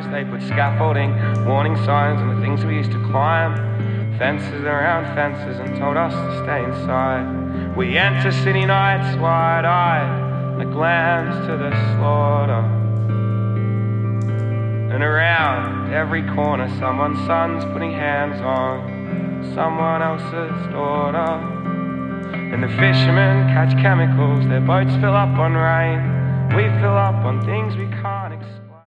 rise. They put scaffolding, warning signs on the things we used to climb. Fences around fences and told us to stay inside. We enter city nights wide-eyed, like lambs to the slaughter. And around every corner someone's son's putting hands on someone else's daughter. And the fishermen catch chemicals, their boats fill up on rain. We fill up on things we can't